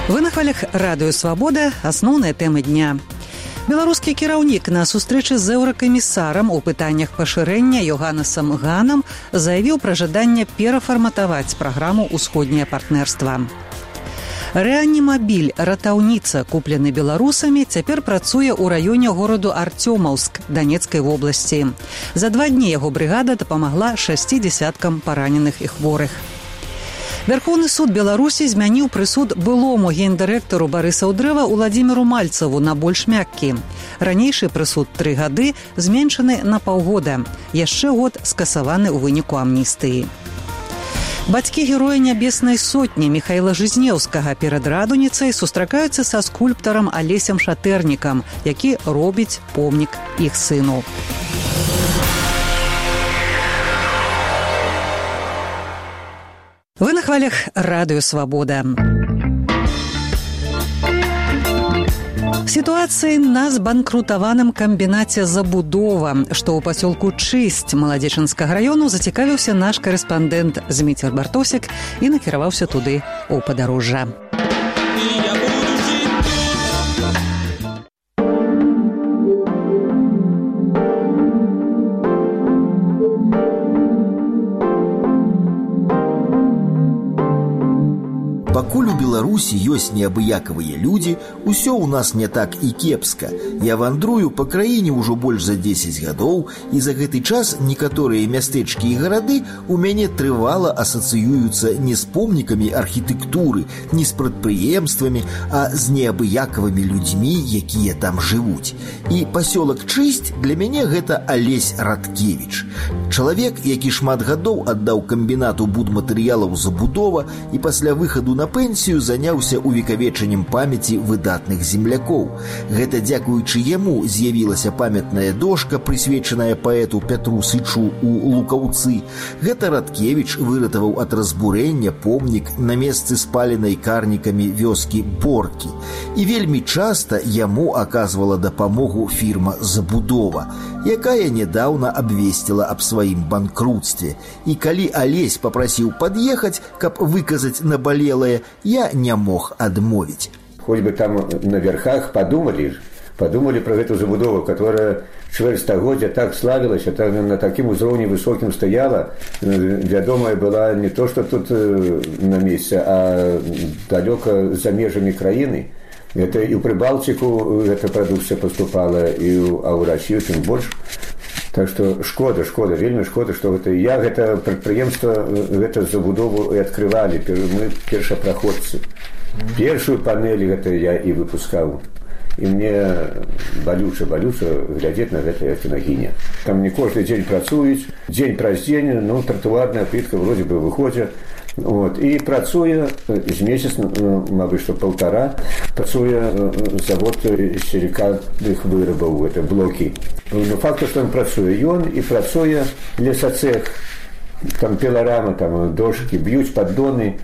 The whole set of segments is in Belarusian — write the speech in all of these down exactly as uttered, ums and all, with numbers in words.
Вы на хвалях радыё «Свабода», асноўныя тэмы дня. Беларускі кіраўнік на сустрэчы з еўракамісарам у пытаннях пашырэння Йоханнесам Ганам заявіў пра жаданне перафарматаваць праграму «Усходняе партнерства». Рэанімабіль «Ратаўніца», куплены беларусамі, цяпер працуе ў раёне гораду Артёмаўск Данецкай вобласці. За два дні яго брыгада дапамагла шасці дзясяткам параненых і хворых. Верховны суд Беларусі змяніў прысуд былому гендырэктару Барыса Ўдрэва Уладзіміру Мальцаву на больш мяккі. Ранейшы прысуд тры гады зменшаны на паўгода. Яшчэ год скасаваны ў выніку амністыі. Бацькі героя Нябеснай сотні Міхаіла Жизнеўскага перад радуніцай сустракаюцца са скульптарам Алесем Шатэрнікам, які робіць помнік іх сыну. Вы на хвалях радыё «Свабода». Сітуацыі на збанкрутаваным камбінаце «Забудова», што ў пасёлку Чысць Маладзечынскага раёну, зацікавіўся наш карэспандэнт Зміцер Бартосік і накіраваўся туды ў падарожжа. Пакуль у Беларусі ёсць неабыякавыя людзі, усё ў нас не так і кепска. Я вандрую па краіне ўжо больш за дзесяць гадоў, і за гэты час некаторыя мястэчкі і гарады ў мяне трывала асацыююцца не з помнікамі архітэктуры, не з прадпрыемствамі, а з неабыякавымі людзьмі, якія там жывуць. І пасёлак Чысць для мяне гэта Алесь Радкевіч. Чалавек, які шмат гадоў аддаў камбінату будматэрыялаў «Забудова» і пасля выхаду на пенсію заняўся увекавечаннем памяці выдатных землякоў. Гэта дзякуючы яму з'явілася памятная дошка, прысвечаная паэту Пятру Сычу у Лукаўцы. Гэта Радкевіч выратаваў ад разбурэння помнік на месцы спаленай карнікамі вёскі Боркі. І вельмі часта яму аказвала дапамогу фірма «Забудова», якая нядаўна абвесціла аб сваім банкрутстве. І калі Алесь папрасіў пад'ехаць, каб выказаць набалелае, я не мог адмовіць. Хоть бы там на верхах подумали, подумали про эту забудову, которая чвэрць стагоддзя так славилась, это на таким узроўні высоким стояла, вядомая была не то, что тут на месте, а далеко за межами краины. Это и в Прибалтику эта продукция поступала, и у, а у России тем больше. Так что шкода, шкода, вельмі шкода, что это я гэта прадпрыемства, гэта забудову и открывали, мы першапраходцы. Першую панель гэта я и выпускал. И мне балюча, балюча глядеть на гэта кінагіня. Там не каждый день працуюць, день праз день, ну, тротуарная плитка вроде бы выходит. Вот. И працуе з месяц, мабыць, што полтора, працуе завод сілікатных вырабаў, это блоки. Но факт, што ён працуе, ён і працуе лесацех, там піларама, там дошкі, б'юць паддоны.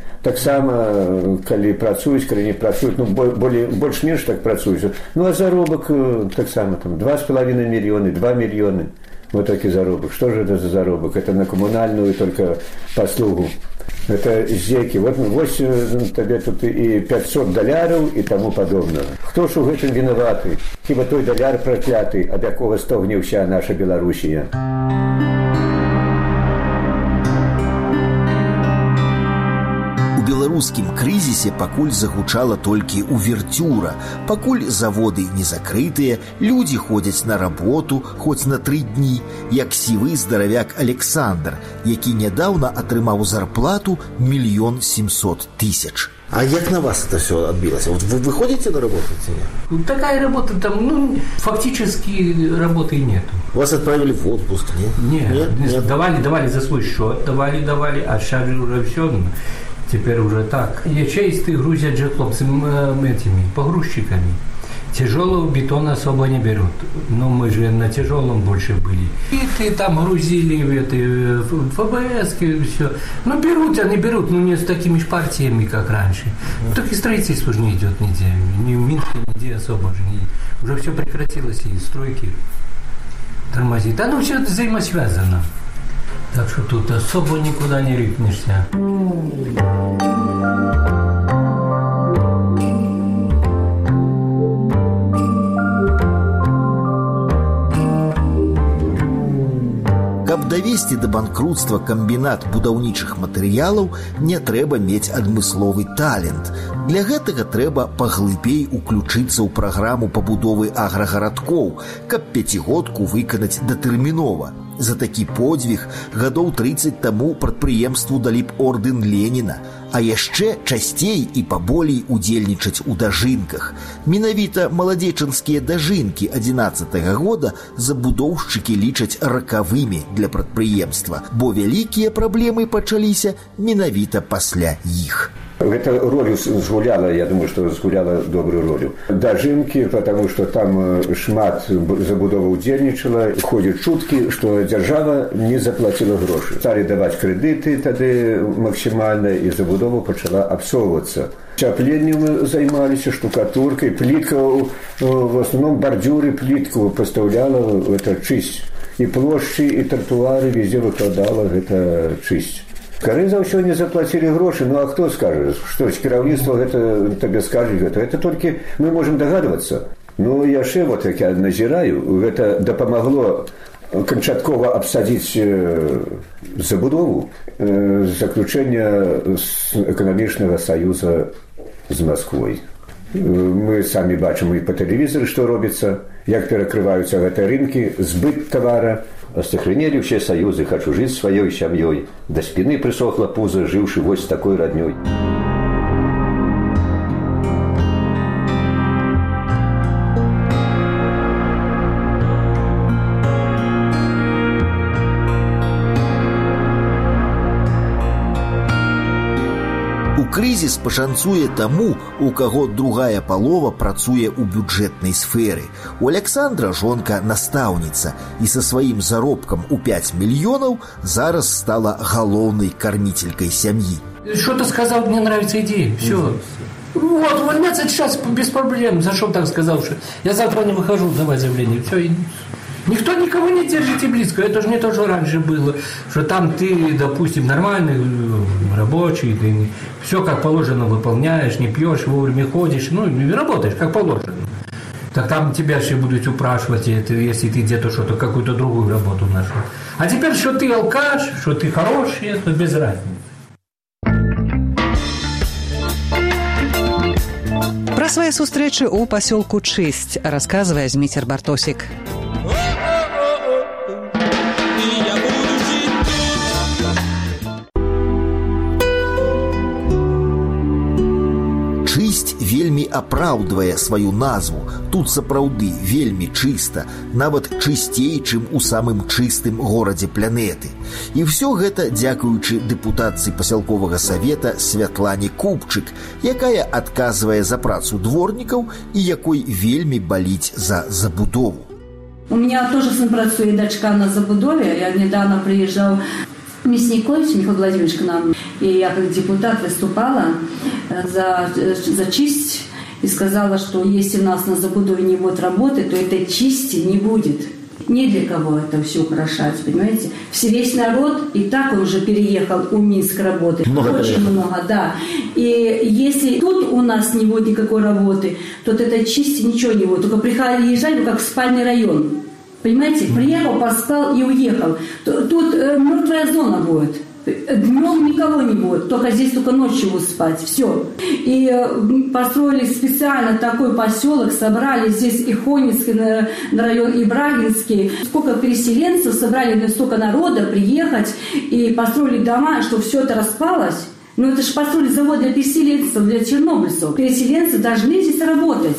Таксама, калі працуюць, калі не працуюць, ну, больш-менш так працуюць. Ну, а заробак таксама, там, два з паловиной мільёны, два мільёны. Вот такі заробак. Что же это за заробак? Это на коммунальную только послугу. Это зеки. Вот, вот тебе тут и пятьсот доляров и тому подобное. Кто ж у гэтым виноваты? Хіба той доляр прокляты, ад якога стогне вся наша Белоруссия. У беларускім крызісе пакуль загучала толькі увертюра. Пакуль заводы не закрытыя, людзі ходзяць на работу хоць на тры дні, як сівы здаравяк Александр, які нядаўна атрымаў зарплату мільён сямсот тысяч. А як на вас это все отбилось? Вот вы выходите на работу? Ну, такая работа там, ну, фактически работы нет. Вас отправили в отпуск, нет? Нет, нет, нет. Давали, давали за свой счет, давали, давали, а сейчас же уже все, теперь уже так. Ячеисты грузят же хлопцами этими, погрузчиками. Тяжелого бетона особо не берут. Но мы же на тяжелом больше были. И ты там грузили в этой ФБС, все. Ну, берут, они берут, но не с такими ж партиями, как раньше. Mm. Так и строительство же не идет нигде. Ни в Минске, нигде особо же не. Уже все прекратилось, и стройки тормозит. Да, ну, все это взаимосвязано. Так что тут особо никуда не рыпнешься. давесці да банкрутства камбінат будаўнічых матэрыялаў, не трэба мець адмысловы талент. Для гэтага трэба паглыбей уключыцца ў праграму пабудовы аграгарадкоў, каб пяцігодку выканаць датэрмінова. За такі подзвіг гадоў трыццаць таму прадпрыемству далі б ордэн Леніна, а яшчэ часцей і паболей удзельнічаць у дажынках. Менавіта маладзечанскія дажынкі адзінаццатага года забудоўшчыкі лічаць ракавымі для прадпрыемства, бо вялікія праблемы пачаліся менавіта пасля іх. Гэта ролю згуляла, я думаю, што згуляла добрую ролю. Дажынкі, потому што там шмат забудова ўдзельнічала, ходзяць чуткі, што дзяржава не заплаціла грошы. Сталі даваць крэдыты тады максімальна, і забудова пачала абсоўвацца. Чапленнем займаліся, штукатуркай, плітка, в основном бардзюры, плітку пастаўляла, гэта чысць. І плошчы, і тротуары везде выкладала гэта чысць. Скорее за ўсё не заплатили гроши, ну а кто скажет, что кіраўніцтва гэта табе скажет гэта, это только мы можем догадываться. Ну яшчэ вот як я назіраю, гэта дапамагло канчаткова абсадзіць забудову заключення эканамічнага саюза з Москвой. Мы самі бачым і па тэлевізоры, што робіцца, як перакрываюцца гэтыя рынкі, збыт тавара. Остахлянели все союзы, хочу жить своей семьей. До спины присохла пузо, живший вось с такой родней. Крызіс пашанцуе таму, у каго другая палова працуе ў бюджэтнай сферы. У Александра жонка настаўніца і са сваім заробкам у пять мільёнаў зараз стала галоўнай кармителькой сям'і. Что-то сказал, мне нравится идея, все. Вот, увольняться сейчас без проблем. За что так сказал, что я завтра не выхожу, давай заявление. Все, и... Никто никого не держит и близко. Это же не то, что раньше было. Что там ты, допустим, нормальный рабочий, ты все как положено выполняешь, не пьешь, вовремя ходишь, ну, и работаешь как положено. Так там тебя еще будут упрашивать, если ты где-то что-то, какую-то другую работу нашел. А теперь, что ты алкаш, что ты хороший, это без разницы. Пра свае сустрэчы ў пасёлку Чысць расказвае Зміцер Бартосік. Чысць вельмі апраўдвае сваю назву. Тут сапраўды вельмі чыста, нават чысцей, чым у самым чыстым горадзе планеты. І ўсё гэта дзякуючы дэпутацыі пасялковага савета Святлане Купчык, якая адказвае за працу дворнікаў і якой вельмі баліць за забудову. У меня тоже сын працует, дочка на забудове. Я недавно приезжал Мясникович Михаил Владимирович к нам, и я как депутат выступала за, за чисть и сказала, что если у нас на забудове не будет работы, то этой чисти не будет. Не для кого это все украшать, понимаете? Все, весь народ, и так он уже переехал у Минска работать. Много Очень переехал. много, да. И если тут у нас не будет никакой работы, то от этой чисти ничего не будет. Только приезжали как в спальный район. Понимаете? Приехал, поспал и уехал. Тут э, мертвая зона будет. Днем никого не будет, только здесь только ночью будут спать, все. И э, построили специально такой поселок, собрали здесь и Хонинский на, на район, и Брагинский. Сколько переселенцев, собрали столько народа приехать и построили дома, чтобы все это распалось. Ну это же построили завод для переселенцев, для чернобыльцев. Переселенцы должны здесь работать.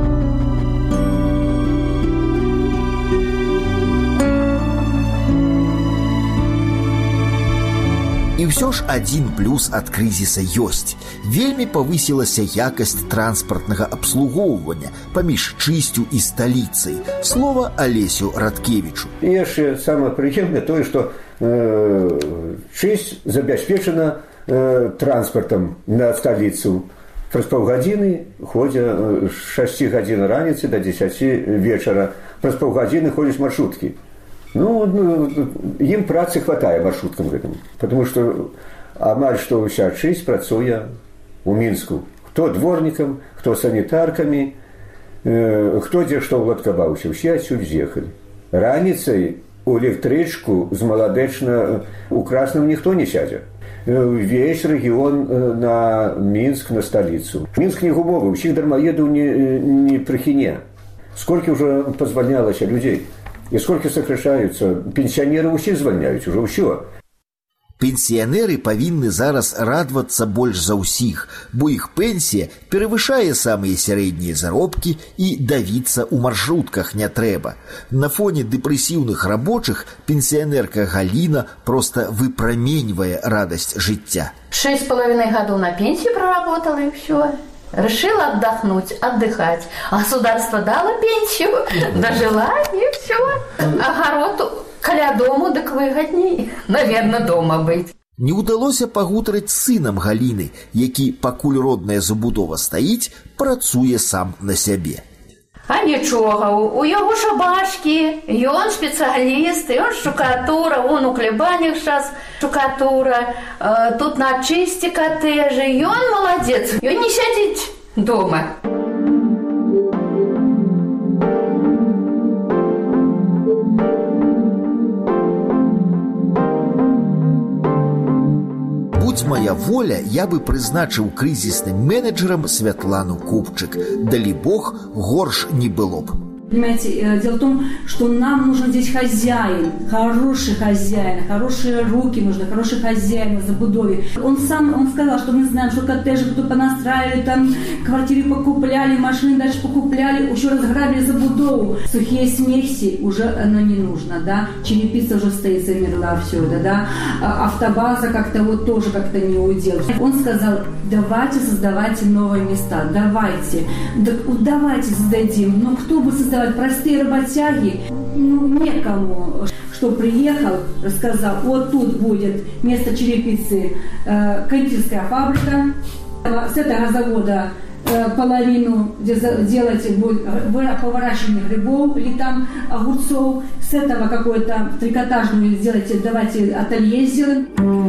І ўсё ж адзін плюс ад крызіса ёсць. Вельмі павысілася якасць транспартнага абслугоўвання паміж Чысцю і сталіцай. Слова Алесю Радкевічу. І яшчэ самае прыемнае тое, што э, Чысць забяспечана э, транспартам на сталіцу. Праз паўгадзіны ходзя з шасці гадзін раніцы да дзесяці вечара. Праз паўгадзіны ходзяць маршруткі. Ну, им працы хватае маршруткам гэтым, потому что амаль што ўся Чысць працуе у Мінску. Хто дворнікам, хто санітаркамі, э, хто дзе што ўладкаваўся, усе адсюль з'ехалі. Раніцай у электрычку з маладэчна у Красным ніхто не сядзе. Весь рэгіён на Мінск, на сталіцу. Мінск не гумовы, усіх дармаедаў не, не прыхіне. Сколькі ўжо пазвальнялася людзей? І сколькі сокрашаюцца? Пенсіянеры ўсіх звальняюць, ужо ўсё. Пенсіянеры павінны зараз радавацца больш за ўсіх, бо іх пенсія перавышае самыя сярэднія заробкі і давіцца ў маршрутках не трэба. На фоне дэпрэсіўных рабочых пенсіянерка Галіна проста выпраменьвае радасць жыцця. Шесть с половиной годов на пенсию проработала и все. Решила отдохнуть, отдыхать. А государство дало пенсию, дожила и все. Огород каля дому, дык выгодней, наверное, дома быть. Не ўдалося пагутарыць з сынам Галіны, які, пакуль родная забудова стаіць, працуе сам на сябе. А нічога, у яго шабашкі, ён спецыяліст, ён штукатура, он у хлебанях зараз штукатура, тут на чысці катэжы, ён маладзец, ён не сядзіць дома. Моя воля, я бы прызначыў крызісным менеджерам Святлану Купчык. Далі Бог, горш не было б. Понимаете, дело в том, что нам нужен здесь хозяин, хороший хозяин, хорошие руки нужны, хороший хозяин в забудове. Он сам, он сказал, что мы знаем, что коттеджи кто понастраивали, там квартиры покупляли, машины дальше покупляли, еще разграбили забудову. Сухие смеси уже оно не нужно, да, черепица уже стоит, замерла, все это, да, автобаза как-то вот тоже как-то не удел. Он сказал, давайте создавайте новые места, давайте, да, давайте создадим, но кто бы создавал? Простые работяги, ну, некому. Что приехал, рассказал, вот тут будет вместо черепицы э, кондитерская фабрика. С этого завода э, половину делать будет по выращиванию грибов или там огурцов. С этого какое-то трикотажную сделайте, давайте ателье сделаем.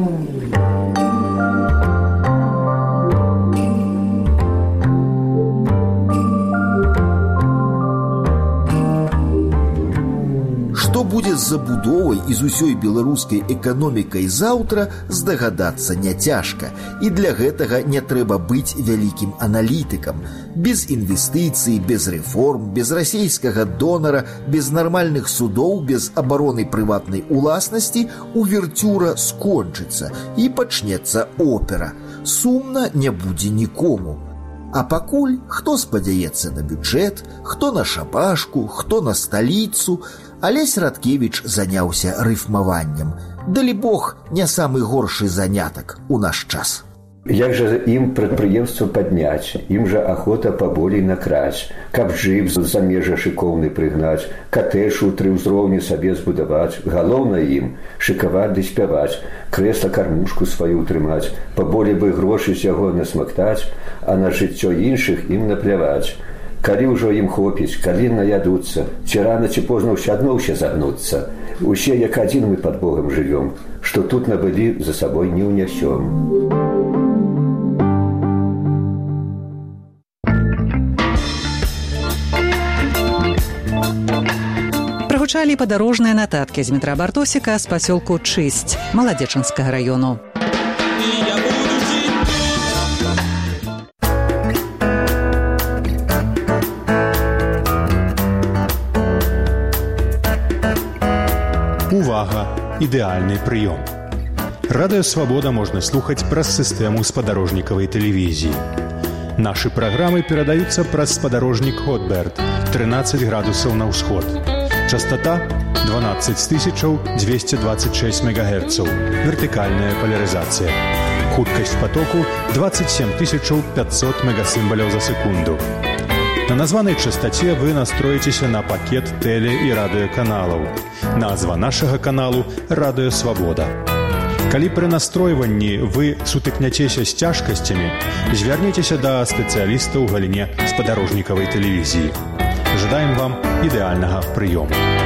Што будзе з забудовай і з усёй беларускай эканомікай заўтра, здагадацца няцяжка. І для гэтага не трэба быць вялікім аналітыкам. Без інвестыцый, без рэформ, без расейскага донара, без нармальных судоў, без абароны прыватнай уласнасці увертюра скончыцца і пачнецца опера. Сумна не будзе нікому. А пакуль хто спадзяецца на бюджэт, хто на шабашку, хто на сталіцу, Алесь Радкевіч заняўся рыфмаваннем. Далі Бог, не самы горшы занятак у наш час. Як жа ім прадпрыемства падняць, ім жа ахота паболей накраць, каб жыў за межа шыкоўны прыгнаць, катэж у тры ўзроўні сабе збудаваць, галоўнае ім шыкаваць ды спяваць, крэсла кармушку сваю трымаць, паболей бы грошы з яго насмактаць, а на жыццё іншых ім напляваць. Калі ўжо ім хопіць, калі наядуцца, ці рана ці позна ўсё адно ўсе загнуцца. Усе як адзін мы пад Богам жывём, што тут набылі, за сабой не ўнясём. Прагучалі падарожныя нататкі з Дмітра Бартосіка з пасёлку Чысць Маладзечанскага раёну. Увага! Ідэальны прыём. Радыё Свабода можна слухаць праз сістэму спадарожнікавай тэлевізіі. Нашы праграмы перадаюцца праз спадарожнік Хотберт, трынаццаць градусаў на ўсход. Частота дванаццаць тысяч двести двадцать шесть мегагерцаў. Вертыкальная поляризация. Хуткасць потоку двадцать семь тысяч пятьсот мегасімбаляў за секунду. На названай частоце вы настроіцеся на пакет тэле- і радыёканалаў. Назва нашага каналу «Радыё Свабода». Калі пры настройванні вы сутыкняцеся з цяжкасцямі, звярніцеся да спецыяліста ў галіне спадарожнікавай тэлевізіі. Жадаем вам ідэальнага прыёму.